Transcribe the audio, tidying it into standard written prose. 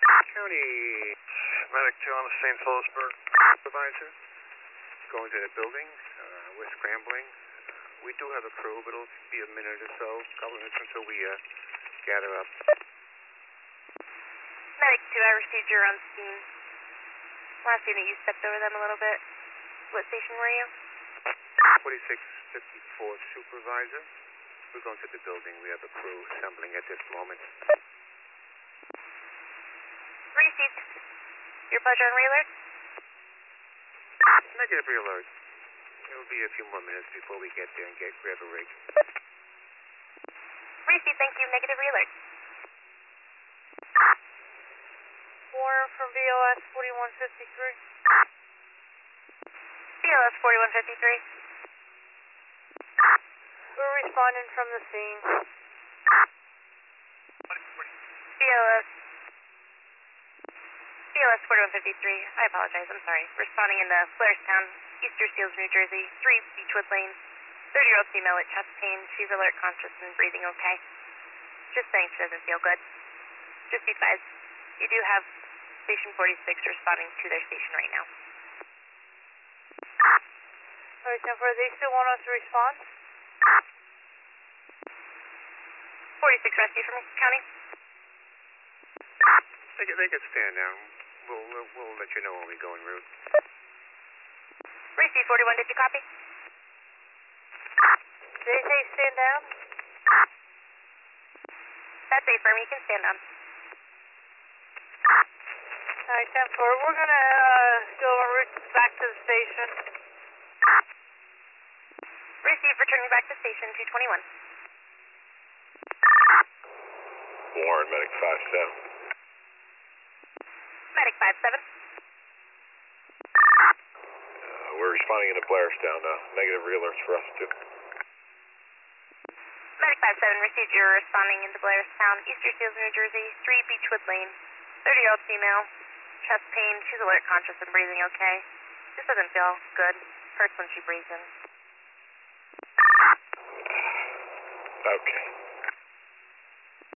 County Medic John St. Phillipsburg supervisor. Going to the building. We're scrambling. We do have a crew, but it'll be a minute or so, a couple minutes until we gather up. Medic 2, I received your on scene. Last unit, you stepped over them a little bit. What station were you? 4654 supervisor. We're going to the building. We have a crew assembling at this moment. Received. Your pleasure on re-alert? Negative re-alert. It'll be a few more minutes before we get there and grab a rig. Received, thank you. Negative re-alert. Warner from BLS 4153. BLS 4153. We're responding from the scene. BLS 4153. I apologize, I'm sorry. Responding in the Blairstown, Easter Seals, New Jersey, 3 Beechwood Lane. 30-year-old female with chest pain. She's alert, conscious, and breathing okay. Just saying she doesn't feel good. Just be advised, you do have Station 46 responding to their station right now. Alright, 10-4, they still want us to respond? 46 rescue from County. They can stand down. We'll let you know when we go en route. Receive 41, did you copy? Did they say stand down? That's a firm, you can stand on. Alright, 10-4, we're gonna go en route back to the station. Receive, returning back to station 221. Warren, Medic 57. Medic 57. We're responding into Blairstown. Negative re-alerts for us too. Medic 57, received your responding into Blairstown, Easter Seals, New Jersey, 3 Beechwood Lane. 30-year-old female, chest pain, she's alert, conscious, and breathing okay. Just doesn't feel good. Hurts when she breathes in. Okay.